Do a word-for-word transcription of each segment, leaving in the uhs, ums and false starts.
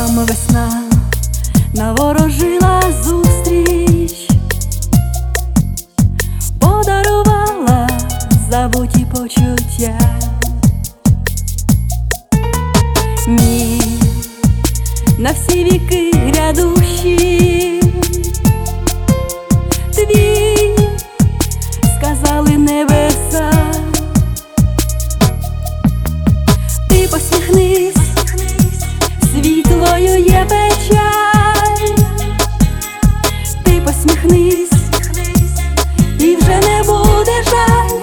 нам весна наворожила зустріч, подарувала забуті почуття. Мій на всі віки грядущі твій, сказали небеса. Ти посміхнись, світлою є печаль. Ти посміхнись, і вже не буде жаль.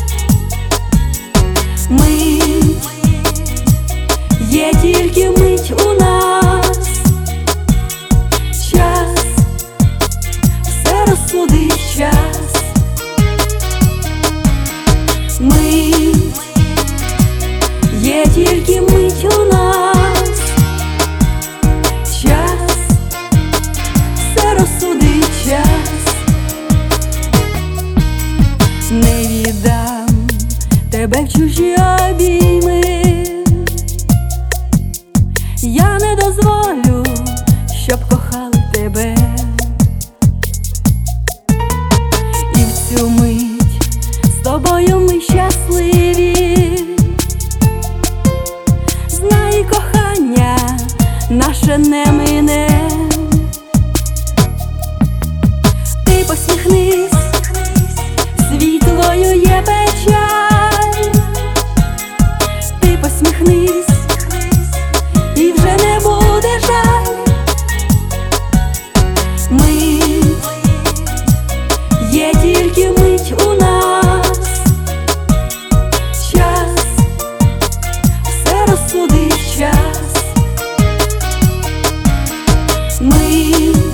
Мить, є тільки мить у нас, час, все розсудить час. Мить, є тільки мить у нас, час, все розсудить час. Не віддам тебе в чужі обійми, я не дозволю, щоб кохали тебе. І в цю мить з тобою ми щасливі. Знай, кохання наше не мине. Ти посміхнись, світлою є печаль. Ти посміхнись, і вже не буде жаль. Мить, є тільки мить у нас, час, все розсудить час. Мить,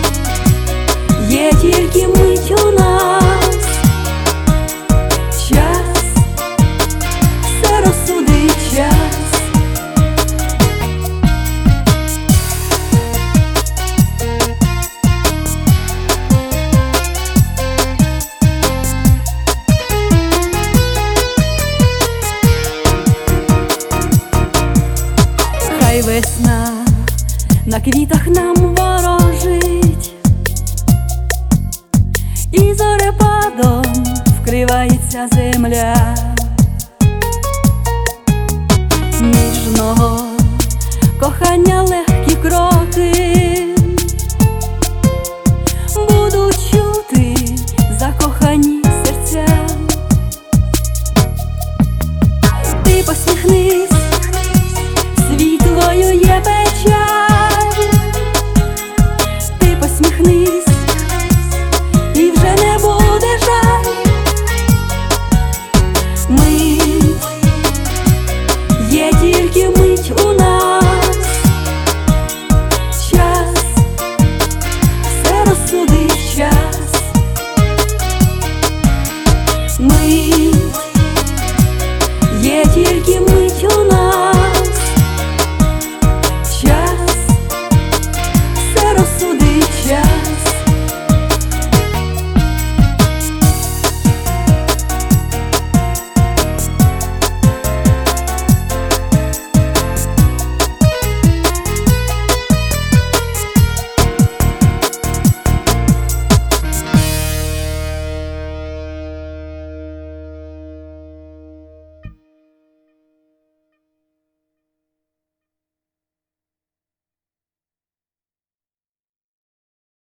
є тільки мить у нас, час, все розсудить час. Хай весна на квітах нам ворожить, і зорепадом вкривається земля. Ніжного кохання легке